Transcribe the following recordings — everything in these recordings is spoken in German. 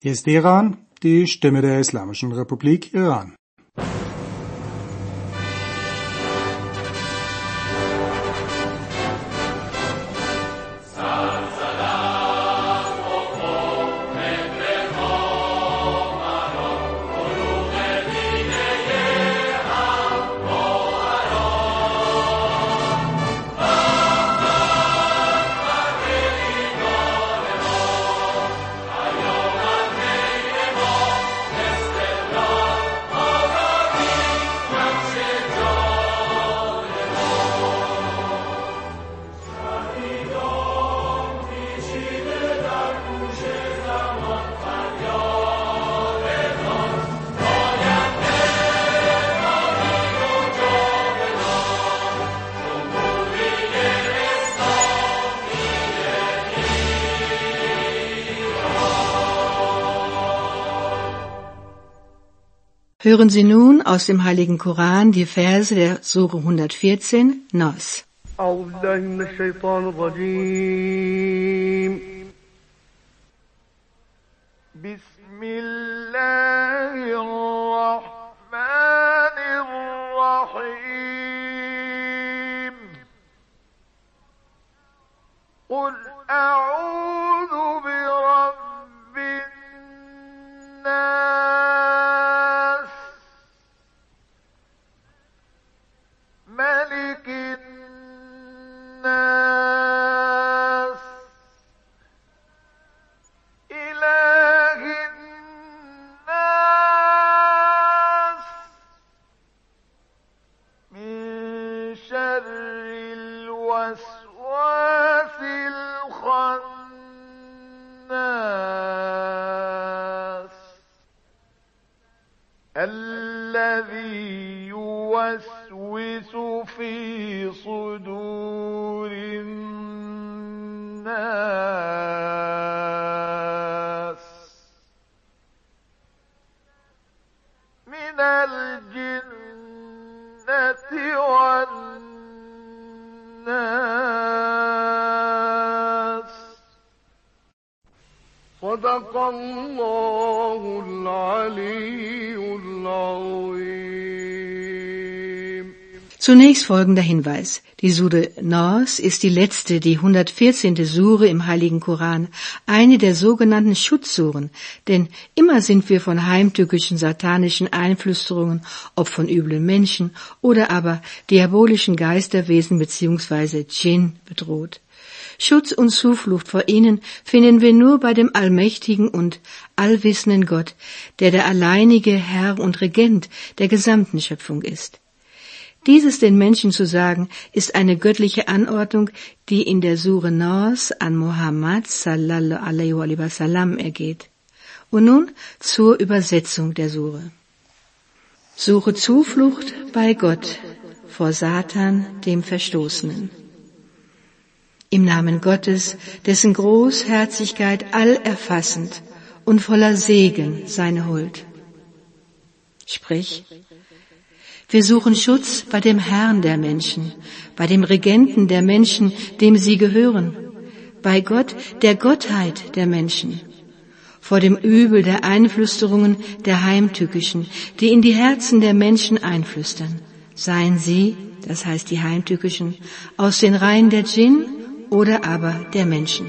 Hier ist Iran, die Stimme der Islamischen Republik Iran. Hören Sie nun aus dem Heiligen Koran die Verse der Sure 114, Nas. Bismillahirrahmanirrahim. Qul a'udhu bi rabbin nas, malikin nas, ilahin nas, min şerril vesvasil khannas, الذي يوسوس في صدور الناس من الجنة والناس. صدق الله العلي العظيم. Zunächst folgender Hinweis. Die Sure Nas ist die letzte, die 114. Sure im Heiligen Koran, eine der sogenannten Schutzsuren, denn immer sind wir von heimtückischen satanischen Einflüsterungen, ob von üblen Menschen oder aber diabolischen Geisterwesen bzw. Dschinn bedroht. Schutz und Zuflucht vor ihnen finden wir nur bei dem allmächtigen und allwissenden Gott, der alleinige Herr und Regent der gesamten Schöpfung ist. Dieses den Menschen zu sagen, ist eine göttliche Anordnung, die in der Sure Nas an Muhammad sallallahu alaihi wa sallam ergeht. Und nun zur Übersetzung der Sure. Suche Zuflucht bei Gott vor Satan, dem Verstoßenen. Im Namen Gottes, dessen Großherzigkeit allerfassend und voller Segen seine Huld. Sprich, wir suchen Schutz bei dem Herrn der Menschen, bei dem Regenten der Menschen, dem sie gehören, bei Gott, der Gottheit der Menschen, vor dem Übel der Einflüsterungen der Heimtückischen, die in die Herzen der Menschen einflüstern. Seien sie, das heißt die Heimtückischen, aus den Reihen der Dschinn oder aber der Menschen.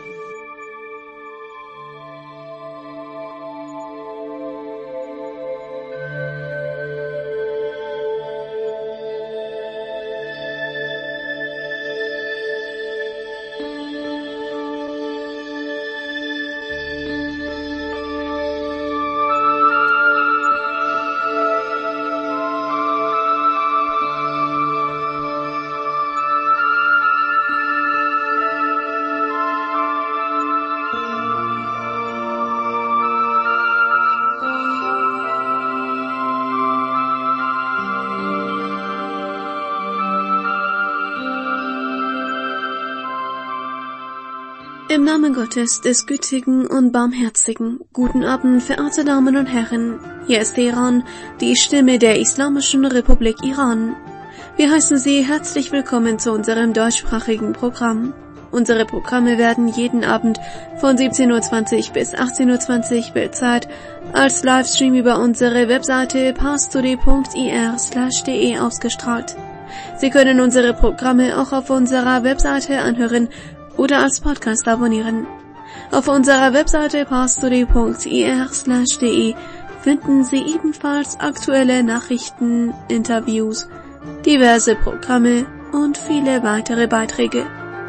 Im Namen Gottes, des Gütigen und Barmherzigen, guten Abend, verehrte Damen und Herren. Hier ist Iran, die Stimme der Islamischen Republik Iran. Wir heißen Sie herzlich willkommen zu unserem deutschsprachigen Programm. Unsere Programme werden jeden Abend von 17:20 Uhr bis 18:20 Uhr Weltzeit als Livestream über unsere Webseite parstoday.ir/de ausgestrahlt. Sie können unsere Programme auch auf unserer Webseite anhören oder als Podcast abonnieren. Auf unserer Webseite parstoday.ir/de finden Sie ebenfalls aktuelle Nachrichten, Interviews, diverse Programme und viele weitere Beiträge.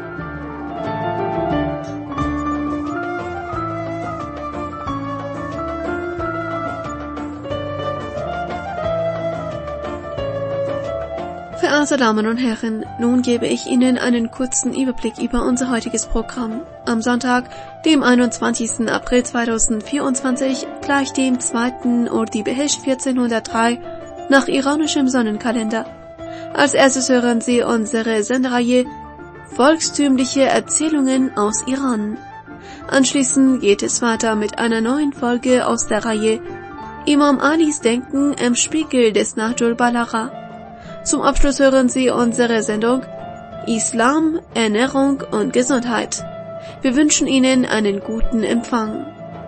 Verehrte Damen und Herren, nun gebe ich Ihnen einen kurzen Überblick über unser heutiges Programm. Am Sonntag, dem 21. April 2024, gleich dem 2. Ordi-Behesh 1403 nach iranischem Sonnenkalender. Als erstes hören Sie unsere Sendereihe Volkstümliche Erzählungen aus Iran. Anschließend geht es weiter mit einer neuen Folge aus der Reihe Imam Alis Denken im Spiegel des Nahjul Balagha. Zum Abschluss hören Sie unsere Sendung Islam, Ernährung und Gesundheit. Wir wünschen Ihnen einen guten Empfang.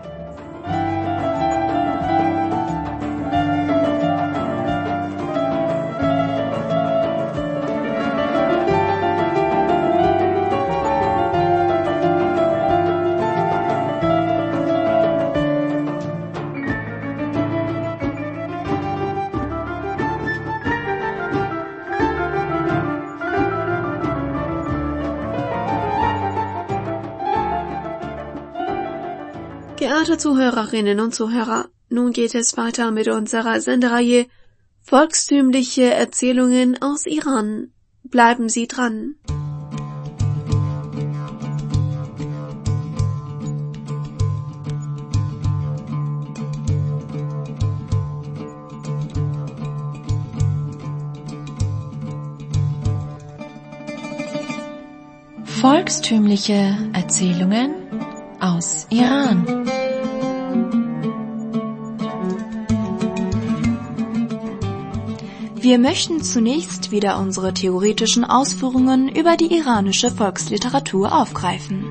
Geehrte Zuhörerinnen und Zuhörer, nun geht es weiter mit unserer Sendereihe Volkstümliche Erzählungen aus Iran. Bleiben Sie dran. Volkstümliche Erzählungen aus Iran. Wir möchten zunächst wieder unsere theoretischen Ausführungen über die iranische Volksliteratur aufgreifen.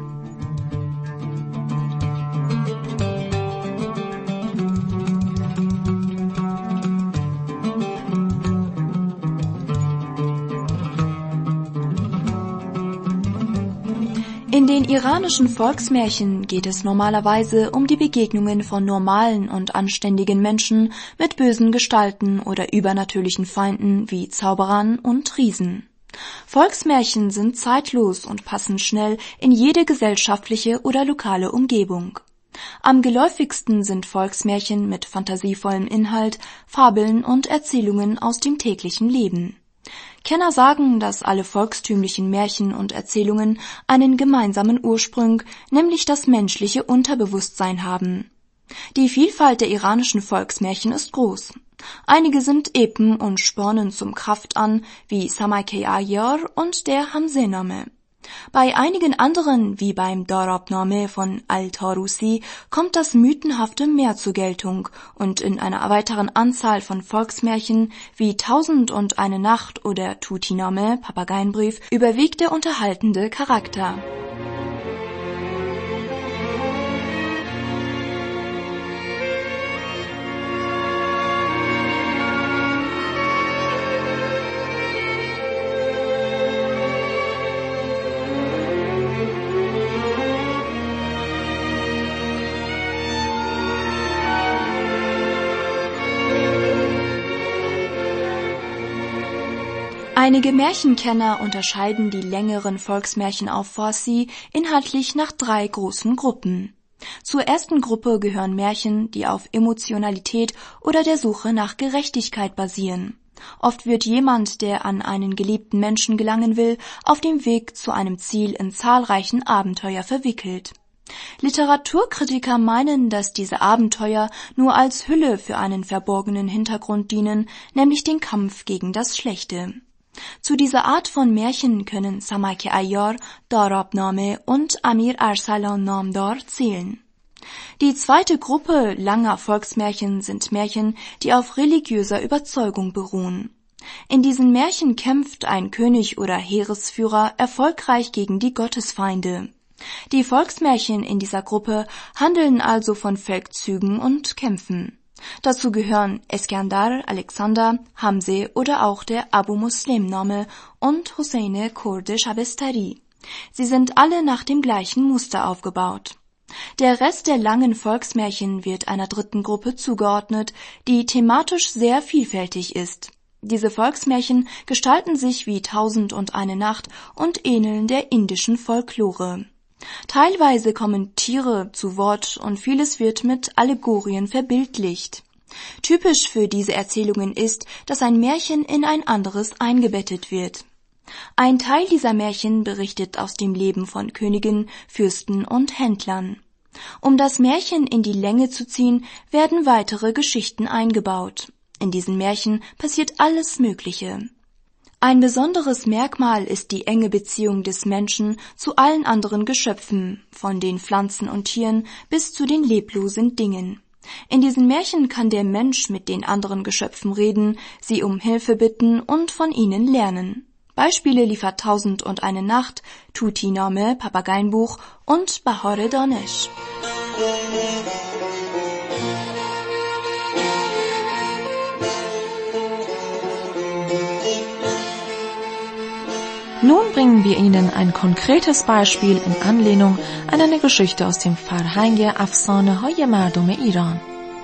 In den iranischen Volksmärchen geht es normalerweise um die Begegnungen von normalen und anständigen Menschen mit bösen Gestalten oder übernatürlichen Feinden wie Zauberern und Riesen. Volksmärchen sind zeitlos und passen schnell in jede gesellschaftliche oder lokale Umgebung. Am geläufigsten sind Volksmärchen mit fantasievollem Inhalt, Fabeln und Erzählungen aus dem täglichen Leben. Kenner sagen, dass alle volkstümlichen Märchen und Erzählungen einen gemeinsamen Ursprung, nämlich das menschliche Unterbewusstsein haben. Die Vielfalt der iranischen Volksmärchen ist groß. Einige sind Epen und spornen zum Kraft an, wie Samay-Ayar und der Hamse-Name. Bei einigen anderen, wie beim Darab-Name von Al-Tarusi, kommt das Mythenhafte mehr zur Geltung und in einer weiteren Anzahl von Volksmärchen wie 1001 Nacht oder Tuti-Name, Papageienbrief, überwiegt der unterhaltende Charakter. Einige Märchenkenner unterscheiden die längeren Volksmärchen auf Farsi inhaltlich nach 3 großen Gruppen. Zur ersten Gruppe gehören Märchen, die auf Emotionalität oder der Suche nach Gerechtigkeit basieren. Oft wird jemand, der an einen geliebten Menschen gelangen will, auf dem Weg zu einem Ziel in zahlreichen Abenteuer verwickelt. Literaturkritiker meinen, dass diese Abenteuer nur als Hülle für einen verborgenen Hintergrund dienen, nämlich den Kampf gegen das Schlechte. Zu dieser Art von Märchen können Samay-Ayar, Darab-Name und Amir Arsalan Namdar zählen. Die zweite Gruppe langer Volksmärchen sind Märchen, die auf religiöser Überzeugung beruhen. In diesen Märchen kämpft ein König oder Heeresführer erfolgreich gegen die Gottesfeinde. Die Volksmärchen in dieser Gruppe handeln also von Feldzügen und Kämpfen. Dazu gehören Eskandar, Alexander, Hamse oder auch der Abu Muslim-Name und Hosseine Kurde Shabestari. Sie sind alle nach dem gleichen Muster aufgebaut. Der Rest der langen Volksmärchen wird einer dritten Gruppe zugeordnet, die thematisch sehr vielfältig ist. Diese Volksmärchen gestalten sich wie 1001 Nacht und ähneln der indischen Folklore. Teilweise kommen Tiere zu Wort und vieles wird mit Allegorien verbildlicht. Typisch für diese Erzählungen ist, dass ein Märchen in ein anderes eingebettet wird. Ein Teil dieser Märchen berichtet aus dem Leben von Königen, Fürsten und Händlern. Um das Märchen in die Länge zu ziehen, werden weitere Geschichten eingebaut. In diesen Märchen passiert alles Mögliche. Ein besonderes Merkmal ist die enge Beziehung des Menschen zu allen anderen Geschöpfen, von den Pflanzen und Tieren bis zu den leblosen Dingen. In diesen Märchen kann der Mensch mit den anderen Geschöpfen reden, sie um Hilfe bitten und von ihnen lernen. Beispiele liefert 1001 Nacht, Tuti-Name, Papageienbuch und Bahare Danesh. Nun bringen wir Ihnen ein konkretes Beispiel in Anlehnung an eine Geschichte aus dem فرهنگ افسانه‌های مردم ایران.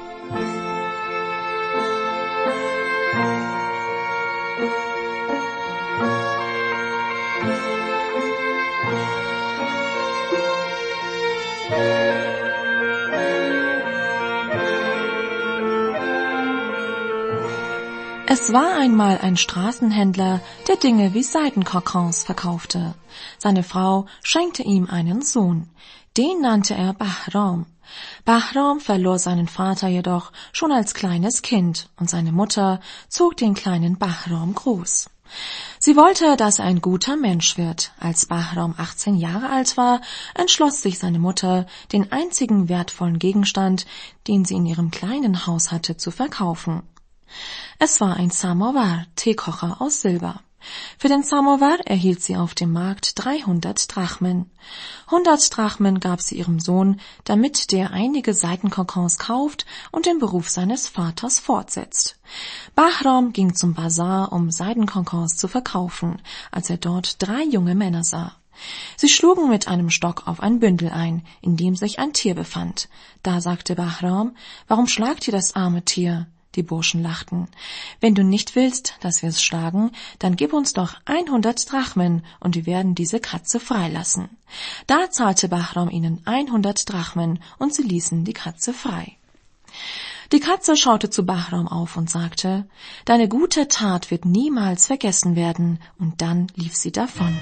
Es war einmal ein Straßenhändler, der Dinge wie Seidenkokons verkaufte. Seine Frau schenkte ihm einen Sohn. Den nannte er Bahram. Bahram verlor seinen Vater jedoch schon als kleines Kind und seine Mutter zog den kleinen Bahram groß. Sie wollte, dass er ein guter Mensch wird. Als Bahram 18 Jahre alt war, entschloss sich seine Mutter, den einzigen wertvollen Gegenstand, den sie in ihrem kleinen Haus hatte, zu verkaufen. Es war ein Samovar, Teekocher aus Silber. Für den Samovar erhielt sie auf dem Markt 300 Drachmen. 100 Drachmen gab sie ihrem Sohn, damit der einige Seidenkokons kauft und den Beruf seines Vaters fortsetzt. Bahram ging zum Bazar, um Seidenkokons zu verkaufen, als er dort 3 junge Männer sah. Sie schlugen mit einem Stock auf ein Bündel ein, in dem sich ein Tier befand. Da sagte Bahram: »Warum schlagt ihr das arme Tier?« Die Burschen lachten. »Wenn du nicht willst, dass wir es schlagen, dann gib uns doch 100 Drachmen und wir werden diese Katze freilassen.« Da zahlte Bahram ihnen 100 Drachmen und sie ließen die Katze frei. Die Katze schaute zu Bahram auf und sagte: »Deine gute Tat wird niemals vergessen werden«, und dann lief sie davon.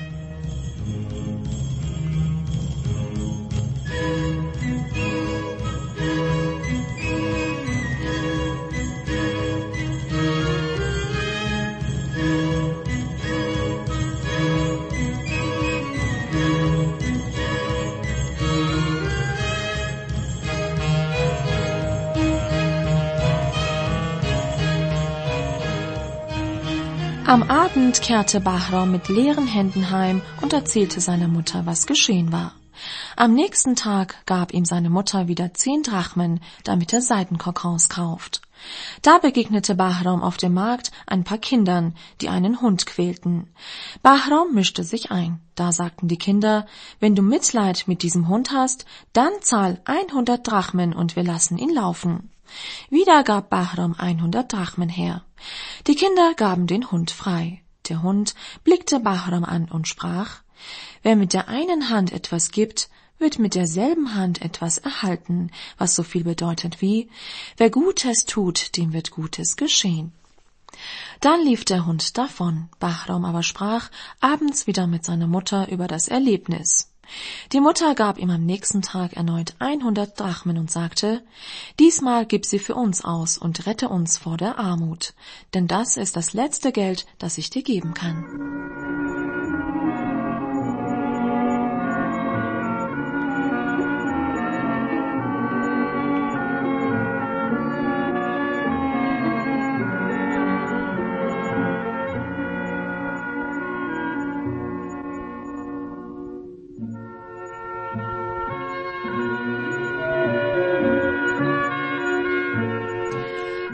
Am Abend kehrte Bahram mit leeren Händen heim und erzählte seiner Mutter, was geschehen war. Am nächsten Tag gab ihm seine Mutter wieder 10 Drachmen, damit er Seidenkokons kauft. Da begegnete Bahram auf dem Markt ein paar Kindern, die einen Hund quälten. Bahram mischte sich ein. Da sagten die Kinder: »Wenn du Mitleid mit diesem Hund hast, dann zahl 100 Drachmen und wir lassen ihn laufen.« Wieder gab Bahram 100 Drachmen her. Die Kinder gaben den Hund frei. Der Hund blickte Bahram an und sprach: »Wer mit der einen Hand etwas gibt, wird mit derselben Hand etwas erhalten, was so viel bedeutet wie: wer Gutes tut, dem wird Gutes geschehen.« Dann lief der Hund davon. Bahram aber sprach abends wieder mit seiner Mutter über das Erlebnis. Die Mutter gab ihm am nächsten Tag erneut 100 Drachmen und sagte: »Diesmal gib sie für uns aus und rette uns vor der Armut, denn das ist das letzte Geld, das ich dir geben kann.«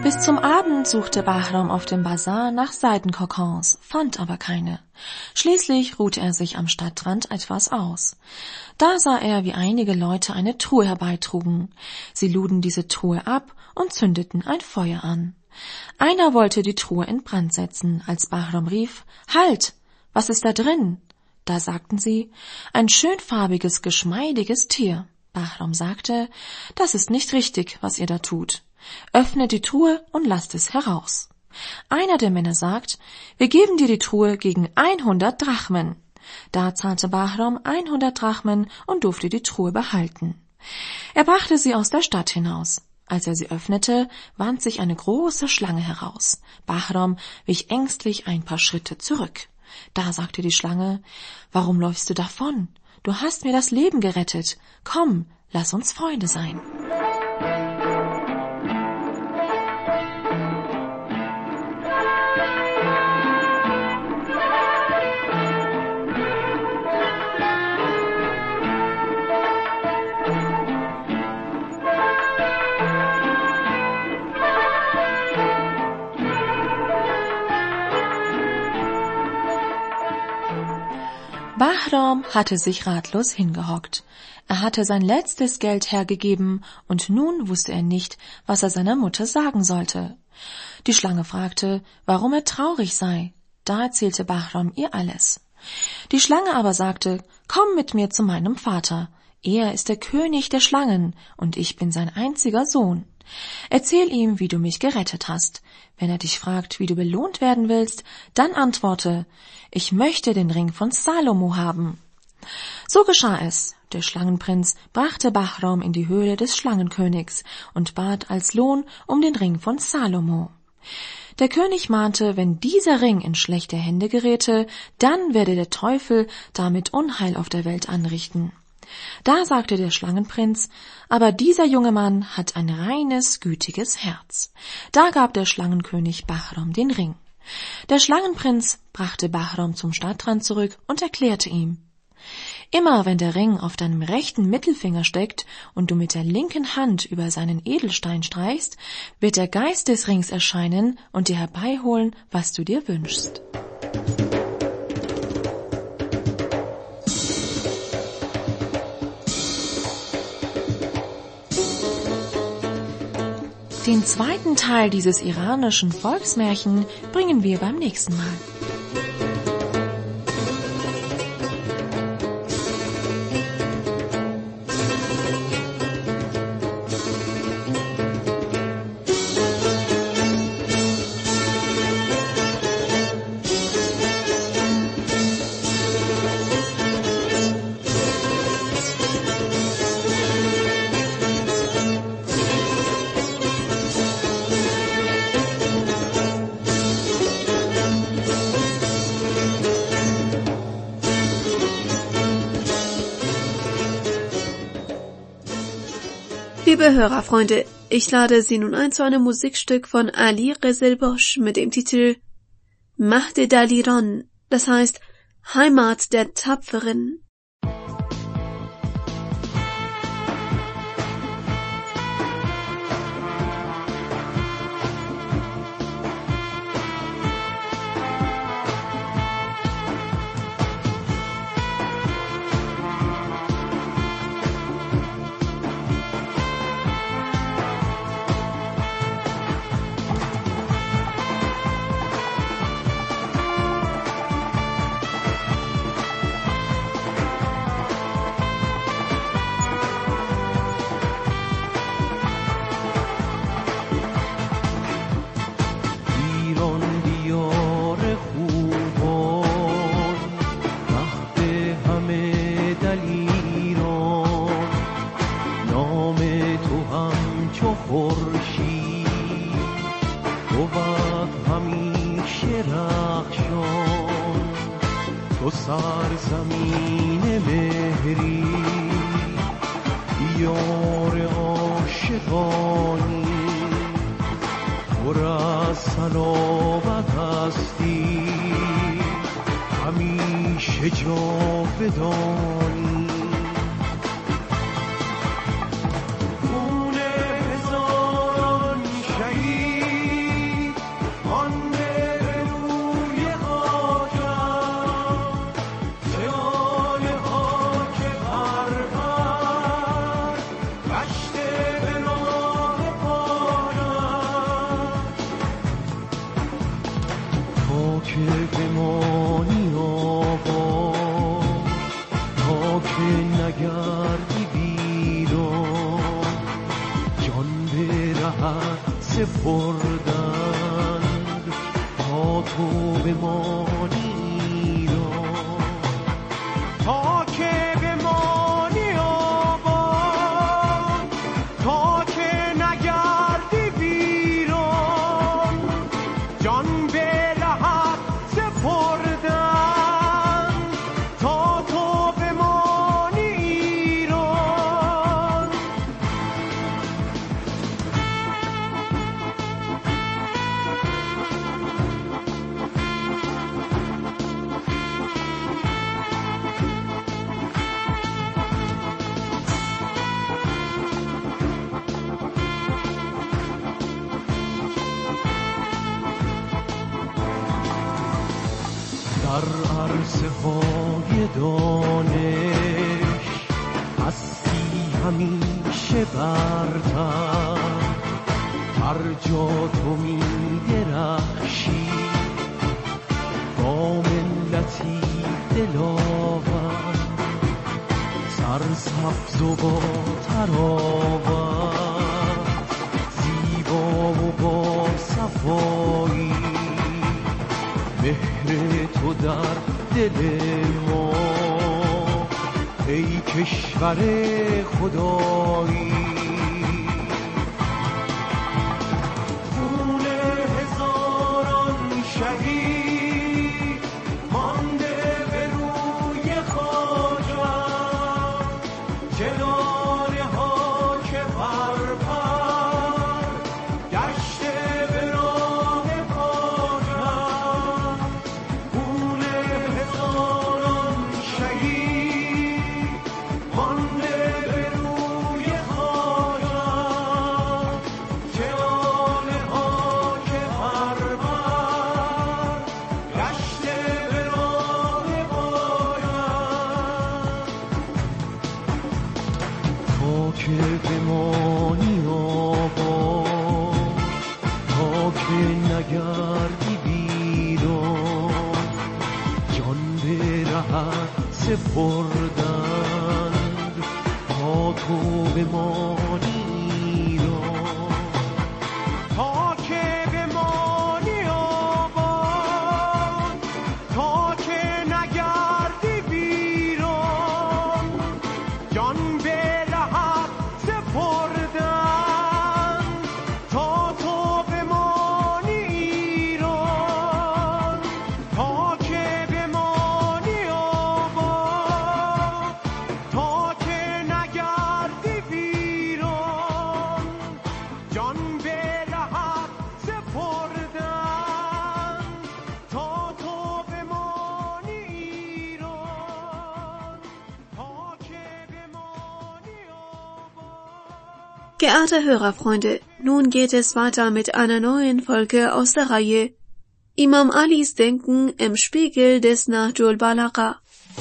Bis zum Abend suchte Bahram auf dem Bazar nach Seidenkokons, fand aber keine. Schließlich ruhte er sich am Stadtrand etwas aus. Da sah er, wie einige Leute eine Truhe herbeitrugen. Sie luden diese Truhe ab und zündeten ein Feuer an. Einer wollte die Truhe in Brand setzen, als Bahram rief: »Halt! Was ist da drin?« Da sagten sie: »Ein schönfarbiges, geschmeidiges Tier.« Bahram sagte: »Das ist nicht richtig, was ihr da tut. Öffnet die Truhe und lasst es heraus.« Einer der Männer sagt: »Wir geben dir die Truhe gegen 100 Drachmen.« Da zahlte Bahram 100 Drachmen und durfte die Truhe behalten. Er brachte sie aus der Stadt hinaus. Als er sie öffnete, wand sich eine große Schlange heraus. Bahram wich ängstlich ein paar Schritte zurück. Da sagte die Schlange: »Warum läufst du davon? Du hast mir das Leben gerettet. Komm, lass uns Freunde sein.« Bahram hatte sich ratlos hingehockt. Er hatte sein letztes Geld hergegeben und nun wusste er nicht, was er seiner Mutter sagen sollte. Die Schlange fragte, warum er traurig sei. Da erzählte Bahram ihr alles. Die Schlange aber sagte: »Komm mit mir zu meinem Vater. Er ist der König der Schlangen und ich bin sein einziger Sohn. Erzähl ihm, wie du mich gerettet hast. Wenn er dich fragt, wie du belohnt werden willst, dann antworte: Ich möchte den Ring von Salomo haben.« So geschah es. Der Schlangenprinz brachte Bahram in die Höhle des Schlangenkönigs und bat als Lohn um den Ring von Salomo. Der König mahnte, wenn dieser Ring in schlechte Hände geräte, dann werde der Teufel damit Unheil auf der Welt anrichten. Da sagte der Schlangenprinz: »Aber dieser junge Mann hat ein reines, gütiges Herz.« Da gab der Schlangenkönig Bahram den Ring. Der Schlangenprinz brachte Bahram zum Stadtrand zurück und erklärte ihm: »Immer wenn der Ring auf deinem rechten Mittelfinger steckt und du mit der linken Hand über seinen Edelstein streichst, wird der Geist des Rings erscheinen und dir herbeiholen, was du dir wünschst.« Den zweiten Teil dieses iranischen Volksmärchen bringen wir beim nächsten Mal. Liebe Hörerfreunde, ich lade Sie nun ein zu einem Musikstück von Ali Rezelbosch mit dem Titel Mahde Daliran, das heißt Heimat der Tapferen. تو سرزمین مهری یار عاشقانی پر از صلابت هستی همیشه جاودانی خون هزاران شهید به رهت سپردند تا تو بمانی ایران، تا که بمانی آباد، تا که نگردی ویران، جان به رهت سپردند تا تو بمانی ایران. در عرصه های دانش هستی همیشه برتر، هر جا تو می درخشی با ملتی دلاور، سرسبز و با تراوت، زیبا و با صفایی، مهر تو در دل ما ای کشور خدایی. خون هزاران شهید مانده به روی خاکم، جنانه ها که پرپر گشته به راه پاکم. خون هزاران شهید مانده به روی خاکم، جنانه ها که پرپر گشته به راه پاکم. تا که بمانی آباد، تا که نگردی ویران، جان به رهت سپردند تا تو بمانی ایران، تا که بمانی آباد، تا که نگردی ویران، جان به رهت سپردند تا تو بمانی ایران، تا که بمانی آباد، تا که نگردی ویران، جان به رهت سپردند تا تو بمانی ایران، تا که بمانی آباد. Geehrte Hörerfreunde, nun geht es weiter mit einer neuen Folge aus der Reihe Imam Alis Denken im Spiegel des Nahjul Balagha.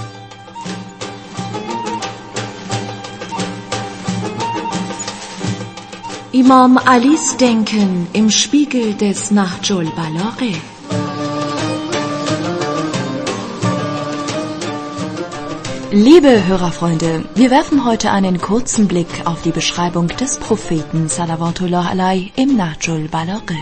Imam Alis Denken im Spiegel des Nahjul Balagha. Liebe Hörerfreunde, wir werfen heute einen kurzen Blick auf die Beschreibung des Propheten Salawatullah alaihi im Nahjul Balagha.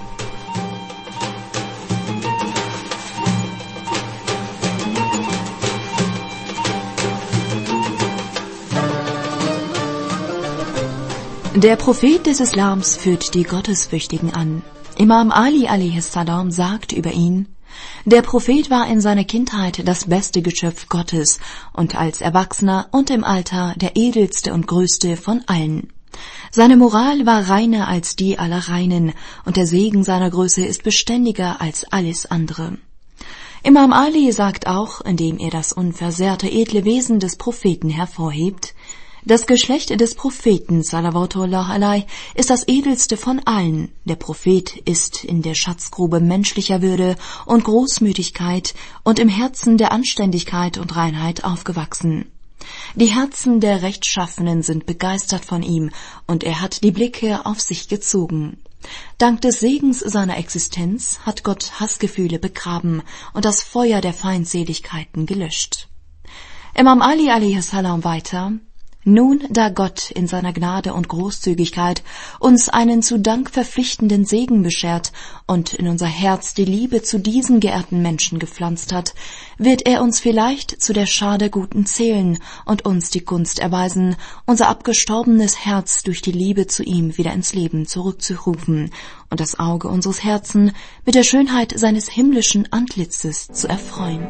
Der Prophet des Islams führt die Gottesfürchtigen an. Imam Ali a.s. sagt über ihn: Der Prophet war in seiner Kindheit das beste Geschöpf Gottes und als Erwachsener und im Alter der edelste und größte von allen. Seine Moral war reiner als die aller Reinen und der Segen seiner Größe ist beständiger als alles andere. Imam Ali sagt auch, indem er das unversehrte edle Wesen des Propheten hervorhebt: Das Geschlecht des Propheten Salawatullah alaihi ist das edelste von allen. Der Prophet ist in der Schatzgrube menschlicher Würde und Großmütigkeit und im Herzen der Anständigkeit und Reinheit aufgewachsen. Die Herzen der Rechtschaffenen sind begeistert von ihm und er hat die Blicke auf sich gezogen. Dank des Segens seiner Existenz hat Gott Hassgefühle begraben und das Feuer der Feindseligkeiten gelöscht. Imam Ali a.s. weiter: Nun, da Gott in seiner Gnade und Großzügigkeit uns einen zu Dank verpflichtenden Segen beschert und in unser Herz die Liebe zu diesen geehrten Menschen gepflanzt hat, wird er uns vielleicht zu der Schar der Guten zählen und uns die Gunst erweisen, unser abgestorbenes Herz durch die Liebe zu ihm wieder ins Leben zurückzurufen und das Auge unseres Herzens mit der Schönheit seines himmlischen Antlitzes zu erfreuen.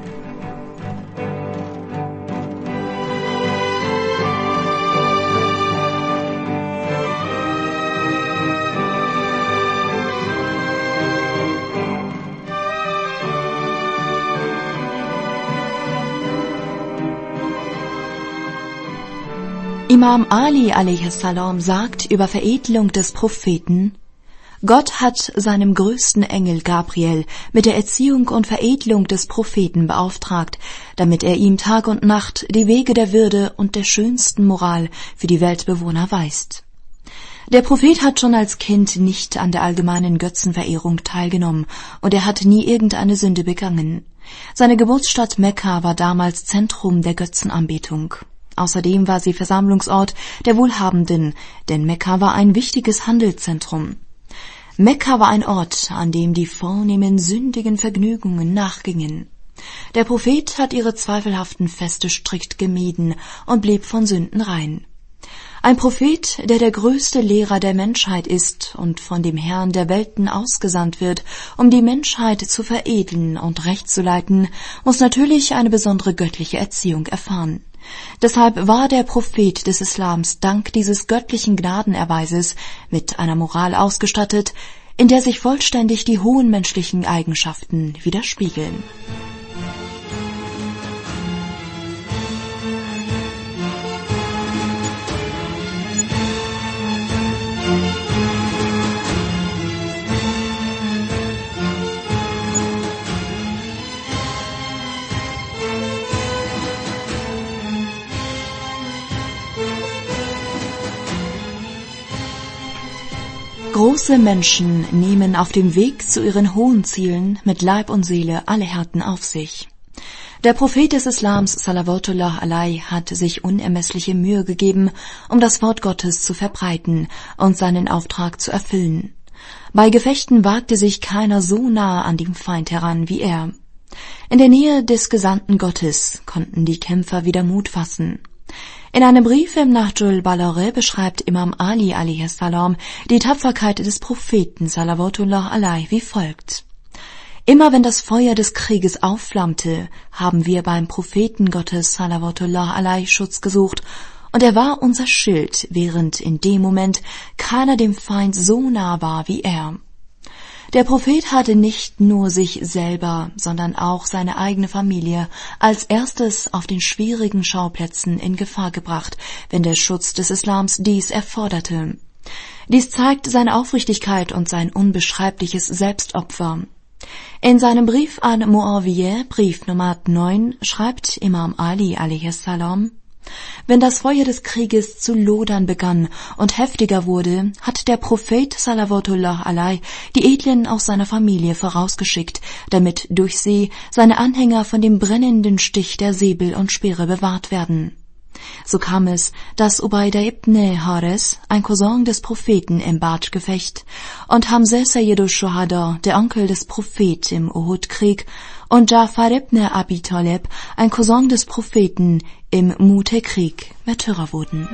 Imam Ali a.s. sagt über Veredelung des Propheten: Gott hat seinem größten Engel Gabriel mit der Erziehung und Veredelung des Propheten beauftragt, damit er ihm Tag und Nacht die Wege der Würde und der schönsten Moral für die Weltbewohner weist. Der Prophet hat schon als Kind nicht an der allgemeinen Götzenverehrung teilgenommen und er hat nie irgendeine Sünde begangen. Seine Geburtsstadt Mekka war damals Zentrum der Götzenanbetung. Außerdem war sie Versammlungsort der Wohlhabenden, denn Mekka war ein wichtiges Handelszentrum. Mekka war ein Ort, an dem die vornehmen sündigen Vergnügungen nachgingen. Der Prophet hat ihre zweifelhaften Feste strikt gemieden und blieb von Sünden rein. Ein Prophet, der der größte Lehrer der Menschheit ist und von dem Herrn der Welten ausgesandt wird, um die Menschheit zu veredeln und recht zu leiten, muss natürlich eine besondere göttliche Erziehung erfahren. Deshalb war der Prophet des Islams dank dieses göttlichen Gnadenerweises mit einer Moral ausgestattet, in der sich vollständig die hohen menschlichen Eigenschaften widerspiegeln. Große Menschen nehmen auf dem Weg zu ihren hohen Zielen mit Leib und Seele alle Härten auf sich. Der Prophet des Islams, Salawatullah alaihi, hat sich unermessliche Mühe gegeben, um das Wort Gottes zu verbreiten und seinen Auftrag zu erfüllen. Bei Gefechten wagte sich keiner so nah an den Feind heran wie er. In der Nähe des Gesandten Gottes konnten die Kämpfer wieder Mut fassen. In einem Brief im Nahjul Balagha beschreibt Imam Ali a.s. die Tapferkeit des Propheten Salawatullah alaihi wie folgt: Immer wenn das Feuer des Krieges aufflammte, haben wir beim Propheten Gottes Salawatullah alaihi Schutz gesucht, und er war unser Schild, während in dem Moment keiner dem Feind so nah war wie er. Der Prophet hatte nicht nur sich selber, sondern auch seine eigene Familie als erstes auf den schwierigen Schauplätzen in Gefahr gebracht, wenn der Schutz des Islams dies erforderte. Dies zeigt seine Aufrichtigkeit und sein unbeschreibliches Selbstopfer. In seinem Brief an Muawiyah, Brief Nummer 9, schreibt Imam Ali a.s.: Wenn das Feuer des Krieges zu lodern begann und heftiger wurde, hat der Prophet Salawatullah alaihi die Edlen aus seiner Familie vorausgeschickt, damit durch sie seine Anhänger von dem brennenden Stich der Säbel und Speere bewahrt werden. So kam es, dass Ubayda ibn Haris, ein Cousin des Propheten im Badr-Gefecht, und Hamza Sayyidu Shuhada, der Onkel des Propheten im Uhud-Krieg, und Ja'far ibn Abi Talib, ein Cousin des Propheten im Mute-Krieg, Märtyrer wurden.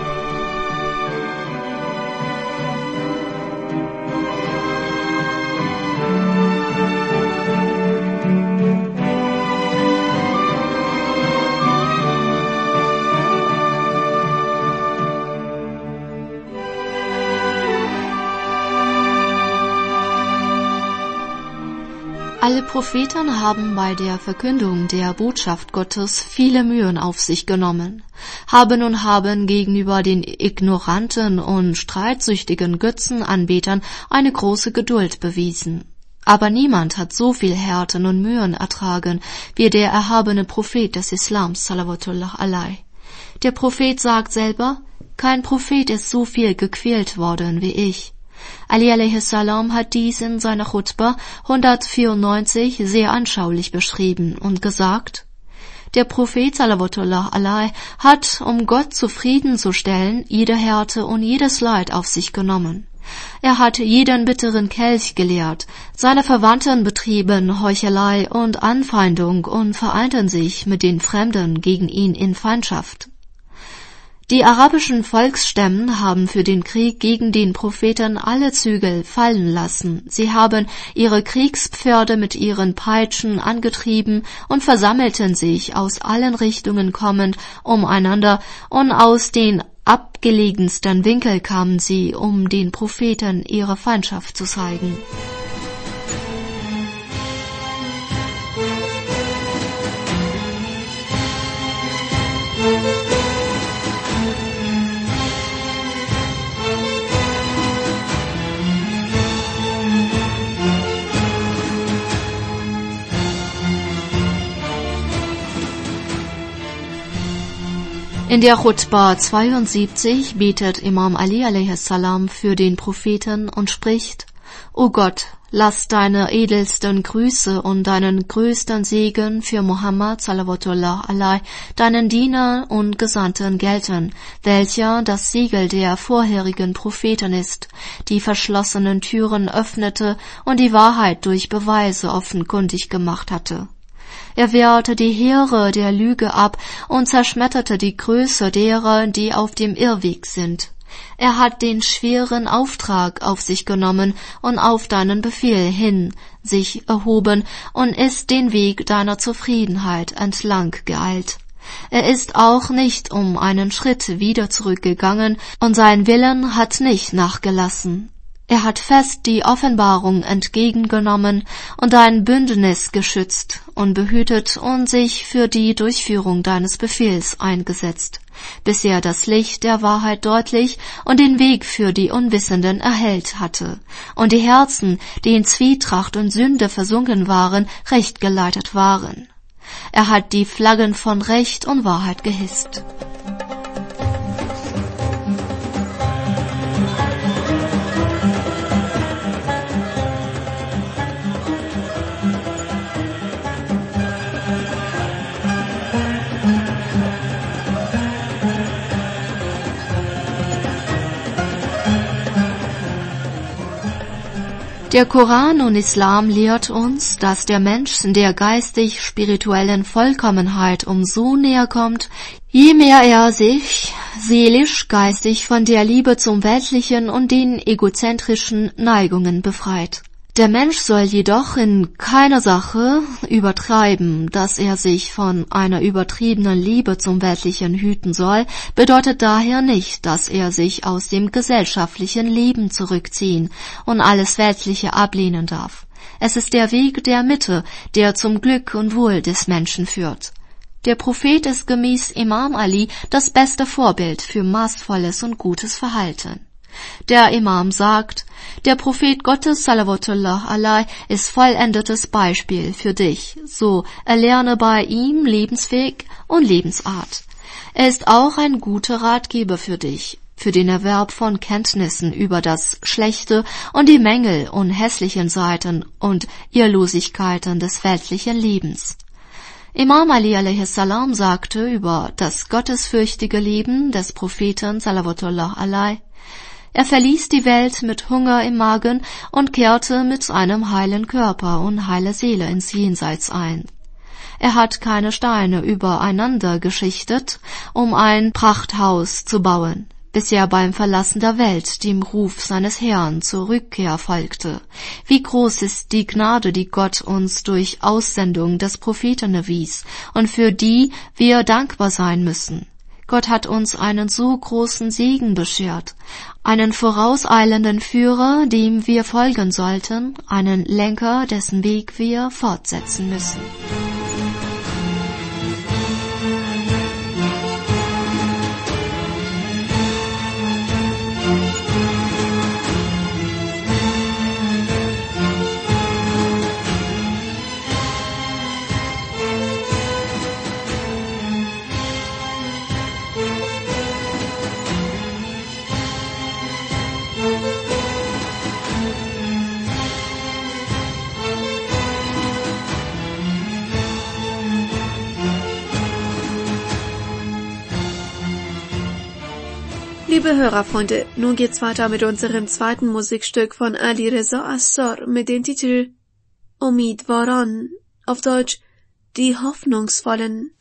Alle Propheten haben bei der Verkündung der Botschaft Gottes viele Mühen auf sich genommen, haben gegenüber den ignoranten und streitsüchtigen Götzenanbetern eine große Geduld bewiesen. Aber niemand hat so viel Härten und Mühen ertragen wie der erhabene Prophet des Islams, Salawatullah alaihi. Der Prophet sagt selber: Kein Prophet ist so viel gequält worden wie ich. Ali a.s. hat dies in seiner Chutba 194 sehr anschaulich beschrieben und gesagt: Der Prophet salawatullah alaihi hat, um Gott zufriedenzustellen, jede Härte und jedes Leid auf sich genommen. Er hat jeden bitteren Kelch geleert, seine Verwandten betrieben Heuchelei und Anfeindung und vereinten sich mit den Fremden gegen ihn in Feindschaft. Die arabischen Volksstämmen haben für den Krieg gegen den Propheten alle Zügel fallen lassen. Sie haben ihre Kriegspferde mit ihren Peitschen angetrieben und versammelten sich aus allen Richtungen kommend umeinander, und aus den abgelegensten Winkel kamen sie, um den Propheten ihre Feindschaft zu zeigen. In der Chutba 72 betet Imam Ali a.s. für den Propheten und spricht: O Gott, lass deine edelsten Grüße und deinen größten Segen für Muhammad salawatullah alaihi, deinen Diener und Gesandten, gelten, welcher das Siegel der vorherigen Propheten ist, die verschlossenen Türen öffnete und die Wahrheit durch Beweise offenkundig gemacht hatte. Er wehrte die Heere der Lüge ab und zerschmetterte die Größe derer, die auf dem Irrweg sind. Er hat den schweren Auftrag auf sich genommen und auf deinen Befehl hin sich erhoben und ist den Weg deiner Zufriedenheit entlang geeilt. Er ist auch nicht um einen Schritt wieder zurückgegangen und sein Willen hat nicht nachgelassen. Er hat fest die Offenbarung entgegengenommen und dein Bündnis geschützt und behütet und sich für die Durchführung deines Befehls eingesetzt, bis er das Licht der Wahrheit deutlich und den Weg für die Unwissenden erhellt hatte und die Herzen, die in Zwietracht und Sünde versunken waren, recht geleitet waren. Er hat die Flaggen von Recht und Wahrheit gehisst. Der Koran und Islam lehrt uns, dass der Mensch der geistig-spirituellen Vollkommenheit umso näher kommt, je mehr er sich seelisch-geistig von der Liebe zum Weltlichen und den egozentrischen Neigungen befreit. Der Mensch soll jedoch in keiner Sache übertreiben. Dass er sich von einer übertriebenen Liebe zum Weltlichen hüten soll, bedeutet daher nicht, dass er sich aus dem gesellschaftlichen Leben zurückziehen und alles Weltliche ablehnen darf. Es ist der Weg der Mitte, der zum Glück und Wohl des Menschen führt. Der Prophet ist gemäß Imam Ali das beste Vorbild für maßvolles und gutes Verhalten. Der Imam sagt: Der Prophet Gottes salawatullah alaihi ist vollendetes Beispiel für dich, so erlerne bei ihm Lebensweg und Lebensart. Er ist auch ein guter Ratgeber für dich, für den Erwerb von Kenntnissen über das Schlechte und die Mängel und hässlichen Seiten und Irrlosigkeiten des weltlichen Lebens. Imam Ali a.s. sagte über das gottesfürchtige Leben des Propheten salawatullah alaihi: Er verließ die Welt mit Hunger im Magen und kehrte mit einem heilen Körper und heiler Seele ins Jenseits ein. Er hat keine Steine übereinander geschichtet, um ein Prachthaus zu bauen, bis er beim Verlassen der Welt dem Ruf seines Herrn zur Rückkehr folgte. Wie groß ist die Gnade, die Gott uns durch Aussendung des Propheten erwies und für die wir dankbar sein müssen. Gott hat uns einen so großen Segen beschert, einen vorauseilenden Führer, dem wir folgen sollten, einen Lenker, dessen Weg wir fortsetzen müssen. Liebe Hörerfreunde, nun geht's weiter mit unserem zweiten Musikstück von Ali Reza Assar mit dem Titel Umidwaran, auf Deutsch Die Hoffnungsvollen.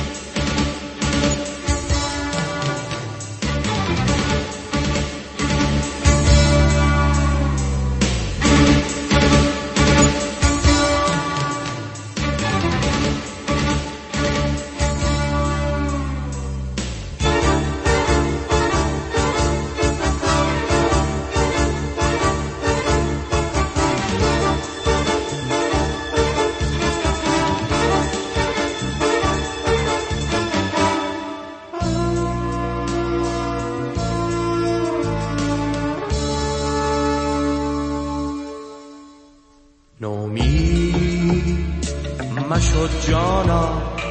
مشو جانا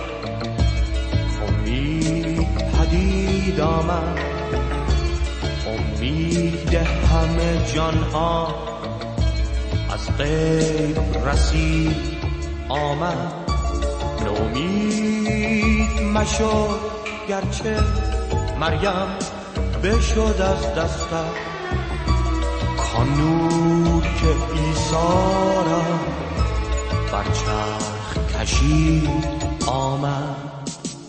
امید پدید آمد امید همه جانها از غیب رسید آمد نومید مشو گرچه مریم بشد از دستت کان نور که عیسی را بر چرخ کشید آمد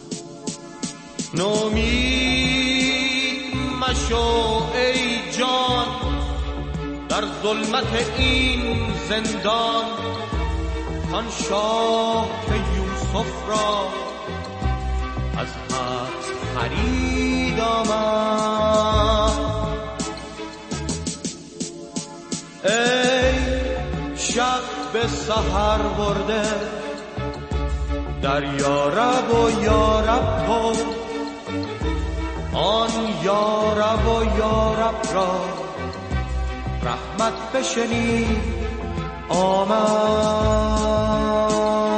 نومید مشو ای جان در ظلمت این زندان کان شاه یوسف را از حبس خرید آمد ای شب به سحر برده در یارب و یارب کن آن یارب و یارب را رحمت بشنید آمد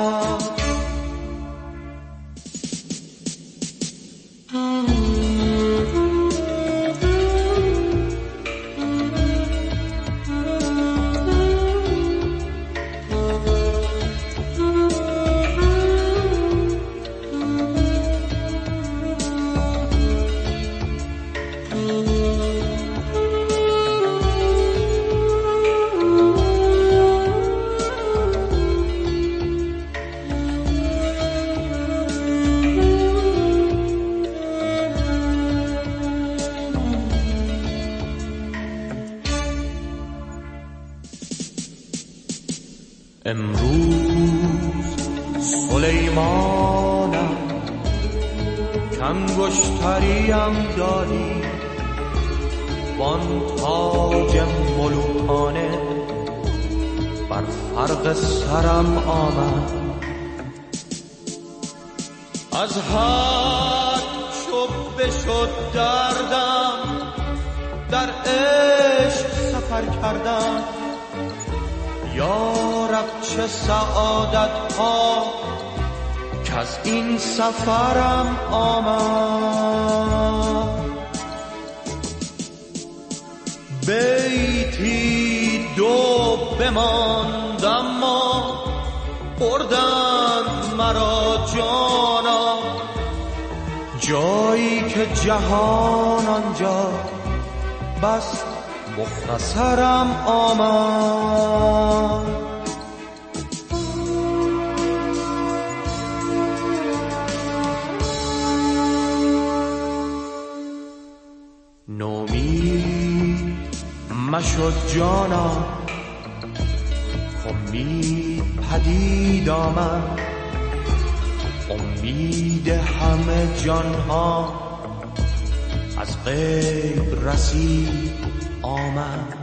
امروز سلیمانم کانگشتریم دادی وان تاج ملوکانه بر فرق سرم آمد از حد چو بشد دردم در عشق سفر کردم یا رب چه سعادت ها که از این سفرم آمد بیتی دو بماند اما بردند مرا جانا جایی که جهان آنجا بس مختصرم آمد نومید مشو جانا امید پدید آمد امید همه جانها از غیب رسید آمد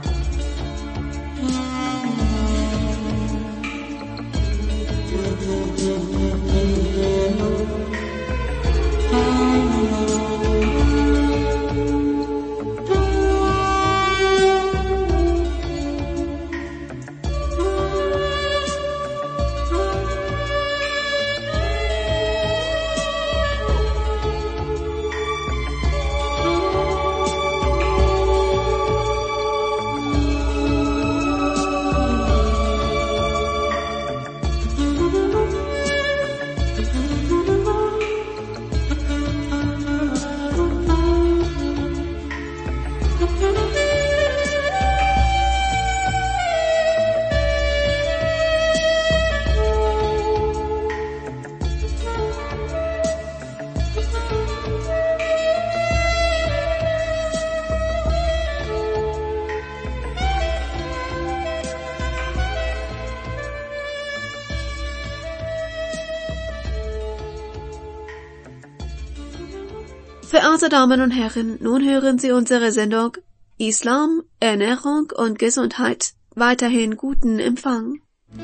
Verehrte Damen und Herren, nun hören Sie unsere Sendung Islam, Ernährung und Gesundheit. Weiterhin guten Empfang.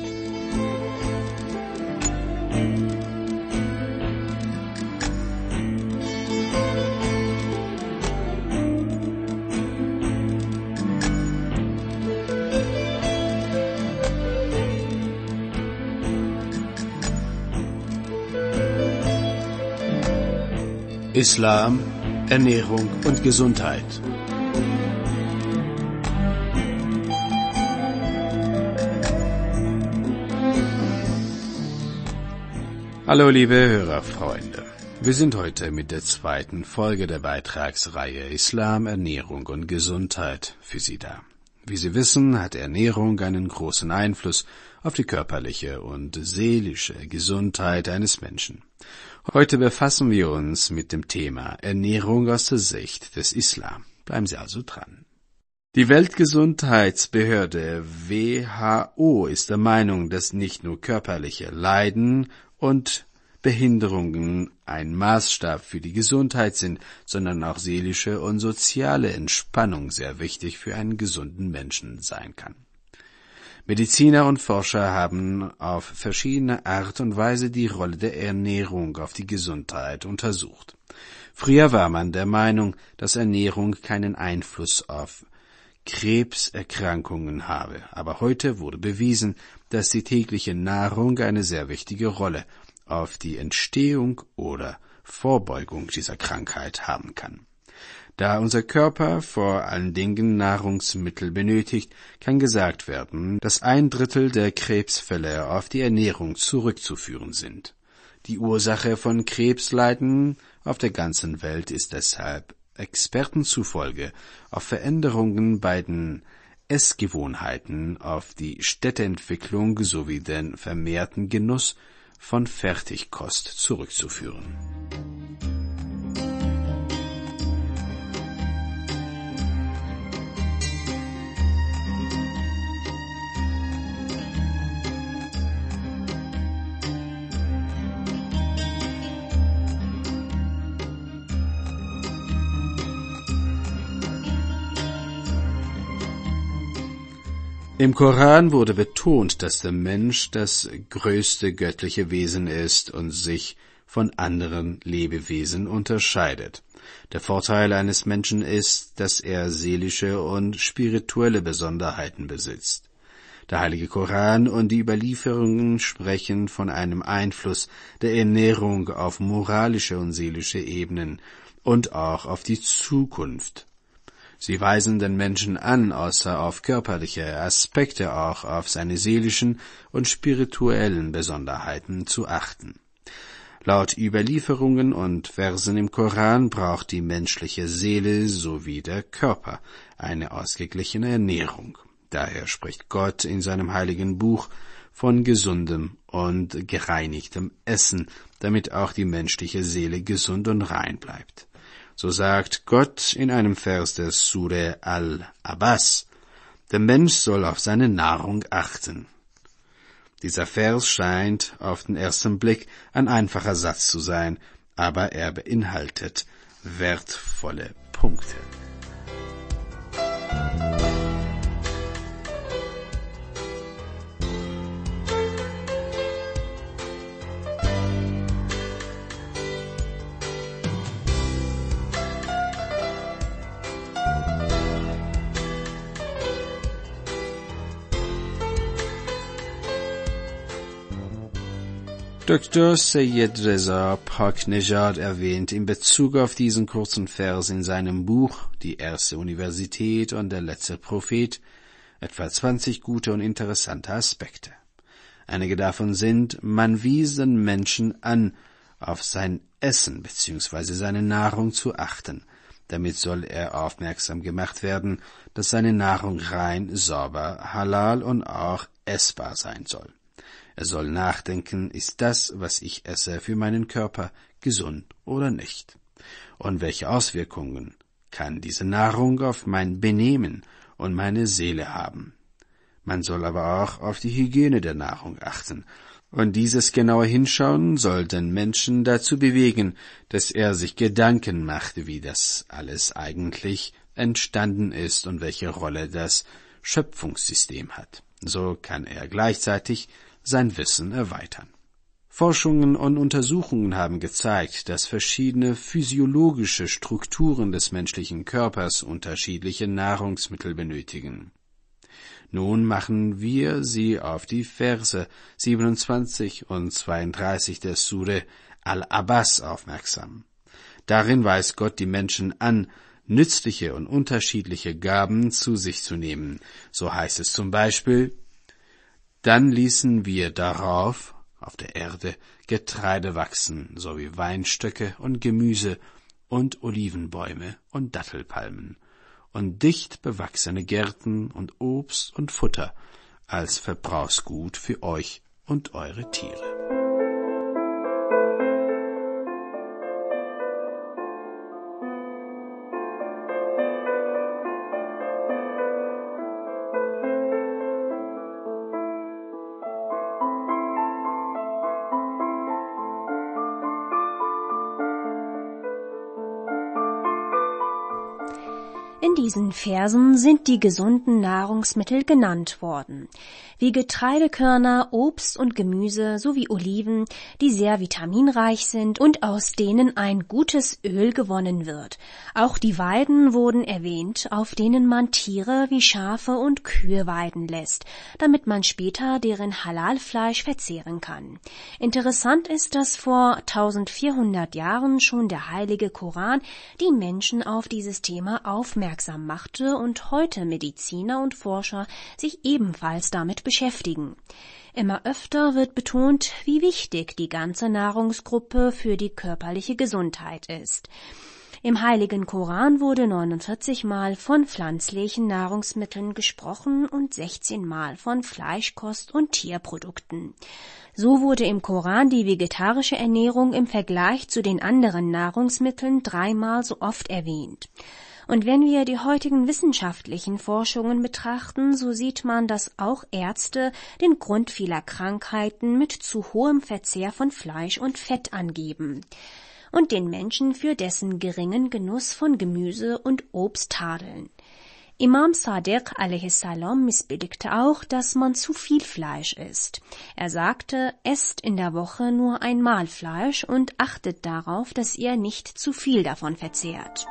Islam, Ernährung und Gesundheit. Hallo liebe Hörerfreunde, wir sind heute mit der zweiten Folge der Beitragsreihe Islam, Ernährung und Gesundheit für Sie da. Wie Sie wissen, hat Ernährung einen großen Einfluss auf die körperliche und seelische Gesundheit eines Menschen. Heute befassen wir uns mit dem Thema Ernährung aus der Sicht des Islam. Bleiben Sie also dran. Die Weltgesundheitsbehörde WHO ist der Meinung, dass nicht nur körperliche Leiden und Behinderungen ein Maßstab für die Gesundheit sind, sondern auch seelische und soziale Entspannung sehr wichtig für einen gesunden Menschen sein kann. Mediziner und Forscher haben auf verschiedene Art und Weise die Rolle der Ernährung auf die Gesundheit untersucht. Früher war man der Meinung, dass Ernährung keinen Einfluss auf Krebserkrankungen habe, aber heute wurde bewiesen, dass die tägliche Nahrung eine sehr wichtige Rolle auf die Entstehung oder Vorbeugung dieser Krankheit haben kann. Da unser Körper vor allen Dingen Nahrungsmittel benötigt, kann gesagt werden, dass 1/3 der Krebsfälle auf die Ernährung zurückzuführen sind. Die Ursache von Krebsleiden auf der ganzen Welt ist deshalb Experten zufolge auf Veränderungen bei den Essgewohnheiten, auf die Städteentwicklung sowie den vermehrten Genuss von Fertigkost zurückzuführen. Im Koran wurde betont, dass der Mensch das größte göttliche Wesen ist und sich von anderen Lebewesen unterscheidet. Der Vorteil eines Menschen ist, dass er seelische und spirituelle Besonderheiten besitzt. Der Heilige Koran und die Überlieferungen sprechen von einem Einfluss der Ernährung auf moralische und seelische Ebenen und auch auf die Zukunft. Sie weisen den Menschen an, außer auf körperliche Aspekte auch auf seine seelischen und spirituellen Besonderheiten zu achten. Laut Überlieferungen und Versen im Koran braucht die menschliche Seele sowie der Körper eine ausgeglichene Ernährung. Daher spricht Gott in seinem heiligen Buch von gesundem und gereinigtem Essen, damit auch die menschliche Seele gesund und rein bleibt. So sagt Gott in einem Vers der Sure Al-Abbas, der Mensch soll auf seine Nahrung achten. Dieser Vers scheint auf den ersten Blick ein einfacher Satz zu sein, aber er beinhaltet wertvolle Punkte. Dr. Seyyed Reza Pak-Nejad erwähnt in Bezug auf diesen kurzen Vers in seinem Buch Die erste Universität und der letzte Prophet etwa 20 gute und interessante Aspekte. Einige davon sind, man wies den Menschen an, auf sein Essen bzw. seine Nahrung zu achten. Damit soll er aufmerksam gemacht werden, dass seine Nahrung rein, sauber, halal und auch essbar sein soll. Er soll nachdenken, ist das, was ich esse, für meinen Körper gesund oder nicht? Und welche Auswirkungen kann diese Nahrung auf mein Benehmen und meine Seele haben? Man soll aber auch auf die Hygiene der Nahrung achten. Und dieses genaue Hinschauen soll den Menschen dazu bewegen, dass er sich Gedanken macht, wie das alles eigentlich entstanden ist und welche Rolle das Schöpfungssystem hat. So kann er gleichzeitig sein Wissen erweitern. Forschungen und Untersuchungen haben gezeigt, dass verschiedene physiologische Strukturen des menschlichen Körpers unterschiedliche Nahrungsmittel benötigen. Nun machen wir Sie auf die Verse 27 und 32 der Sure Al-Abbas aufmerksam. Darin weist Gott die Menschen an, nützliche und unterschiedliche Gaben zu sich zu nehmen. So heißt es zum Beispiel: Dann ließen wir darauf, auf der Erde, Getreide wachsen, sowie Weinstöcke und Gemüse und Olivenbäume und Dattelpalmen und dicht bewachsene Gärten und Obst und Futter als Verbrauchsgut für euch und eure Tiere. In diesen Versen sind die gesunden Nahrungsmittel genannt worden, wie Getreidekörner, Obst und Gemüse sowie Oliven, die sehr vitaminreich sind und aus denen ein gutes Öl gewonnen wird. Auch die Weiden wurden erwähnt, auf denen man Tiere wie Schafe und Kühe weiden lässt, damit man später deren Halalfleisch verzehren kann. Interessant ist, dass vor 1400 Jahren schon der heilige Koran die Menschen auf dieses Thema aufmerksam machte und heute Mediziner und Forscher sich ebenfalls damit beschäftigen. Immer öfter wird betont, wie wichtig die ganze Nahrungsgruppe für die körperliche Gesundheit ist. Im heiligen Koran wurde 49 Mal von pflanzlichen Nahrungsmitteln gesprochen und 16 Mal von Fleischkost und Tierprodukten. So wurde im Koran die vegetarische Ernährung im Vergleich zu den anderen Nahrungsmitteln 3-mal so oft erwähnt. Und wenn wir die heutigen wissenschaftlichen Forschungen betrachten, so sieht man, dass auch Ärzte den Grund vieler Krankheiten mit zu hohem Verzehr von Fleisch und Fett angeben und den Menschen für dessen geringen Genuss von Gemüse und Obst tadeln. Imam Sadiq a.s. missbilligte auch, dass man zu viel Fleisch isst. Er sagte, esst in der Woche nur einmal Fleisch und achtet darauf, dass ihr nicht zu viel davon verzehrt.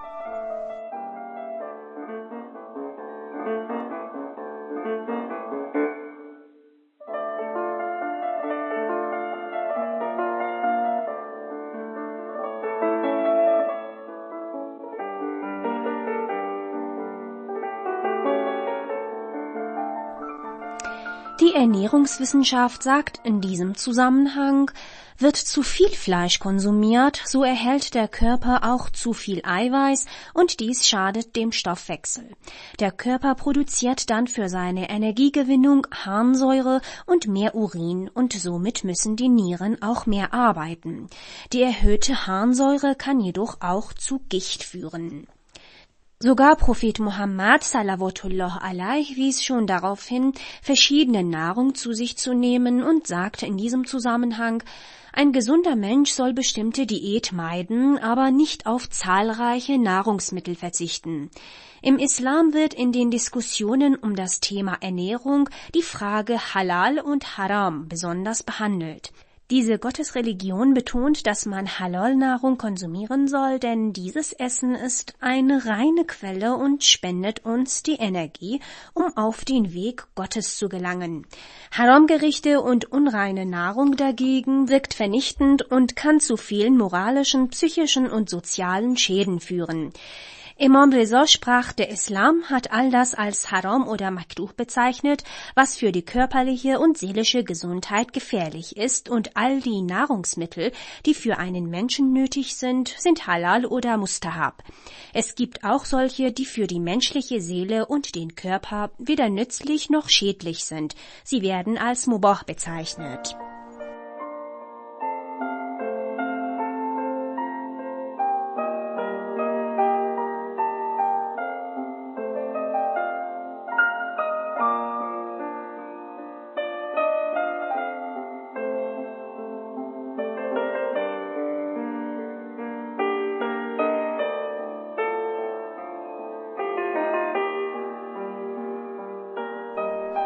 Die Ernährungswissenschaft sagt in diesem Zusammenhang, wird zu viel Fleisch konsumiert, so erhält der Körper auch zu viel Eiweiß und dies schadet dem Stoffwechsel. Der Körper produziert dann für seine Energiegewinnung Harnsäure und mehr Urin und somit müssen die Nieren auch mehr arbeiten. Die erhöhte Harnsäure kann jedoch auch zu Gicht führen. Sogar Prophet Muhammad salawatullah alaih wies schon darauf hin, verschiedene Nahrung zu sich zu nehmen und sagte in diesem Zusammenhang, ein gesunder Mensch soll bestimmte Diät meiden, aber nicht auf zahlreiche Nahrungsmittel verzichten. Im Islam wird in den Diskussionen um das Thema Ernährung die Frage Halal und Haram besonders behandelt. Diese Gottesreligion betont, dass man Halal-Nahrung konsumieren soll, denn dieses Essen ist eine reine Quelle und spendet uns die Energie, um auf den Weg Gottes zu gelangen. Haram-Gerichte und unreine Nahrung dagegen wirkt vernichtend und kann zu vielen moralischen, psychischen und sozialen Schäden führen. Imam Reza sprach, der Islam hat all das als Haram oder Makruh bezeichnet, was für die körperliche und seelische Gesundheit gefährlich ist, und all die Nahrungsmittel, die für einen Menschen nötig sind, sind halal oder mustahab. Es gibt auch solche, die für die menschliche Seele und den Körper weder nützlich noch schädlich sind. Sie werden als Mubah bezeichnet.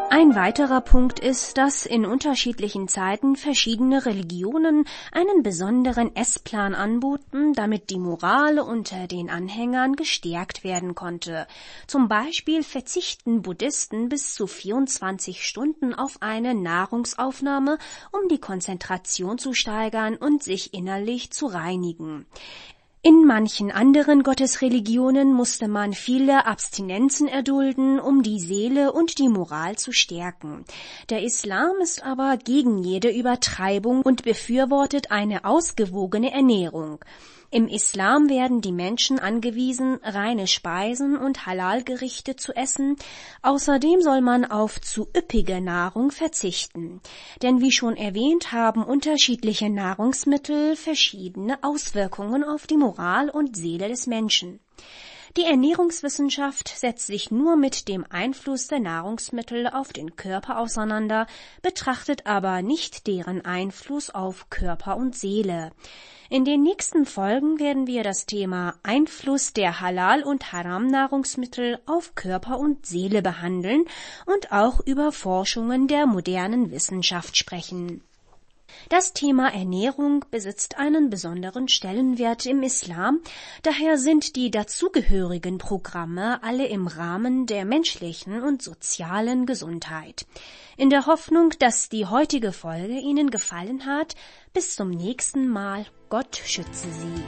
Ein weiterer Punkt ist, dass in unterschiedlichen Zeiten verschiedene Religionen einen besonderen Essplan anboten, damit die Moral unter den Anhängern gestärkt werden konnte. Zum Beispiel verzichten Buddhisten bis zu 24 Stunden auf eine Nahrungsaufnahme, um die Konzentration zu steigern und sich innerlich zu reinigen. In manchen anderen Gottesreligionen musste man viele Abstinenzen erdulden, um die Seele und die Moral zu stärken. Der Islam ist aber gegen jede Übertreibung und befürwortet eine ausgewogene Ernährung. Im Islam werden die Menschen angewiesen, reine Speisen und Halal-Gerichte zu essen. Außerdem soll man auf zu üppige Nahrung verzichten. Denn wie schon erwähnt, haben unterschiedliche Nahrungsmittel verschiedene Auswirkungen auf die Moral und Seele des Menschen. Die Ernährungswissenschaft setzt sich nur mit dem Einfluss der Nahrungsmittel auf den Körper auseinander, betrachtet aber nicht deren Einfluss auf Körper und Seele. In den nächsten Folgen werden wir das Thema Einfluss der Halal- und Haram-Nahrungsmittel auf Körper und Seele behandeln und auch über Forschungen der modernen Wissenschaft sprechen. Das Thema Ernährung besitzt einen besonderen Stellenwert im Islam, daher sind die dazugehörigen Programme alle im Rahmen der menschlichen und sozialen Gesundheit. In der Hoffnung, dass die heutige Folge Ihnen gefallen hat, bis zum nächsten Mal. Gott schütze Sie.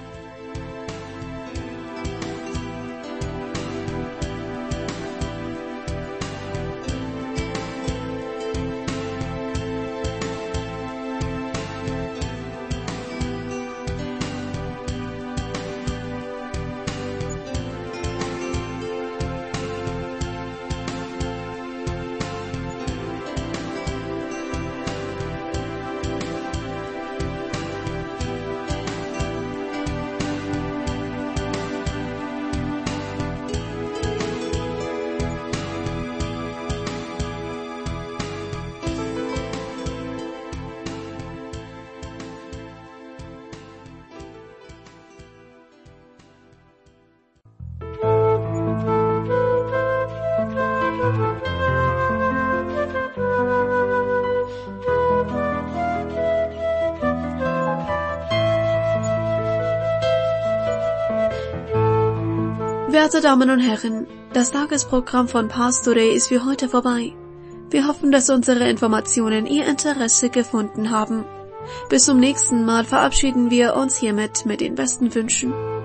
Werte Damen und Herren, das Tagesprogramm von Pastore ist für heute vorbei. Wir hoffen, dass unsere Informationen Ihr Interesse gefunden haben. Bis zum nächsten Mal verabschieden wir uns hiermit mit den besten Wünschen.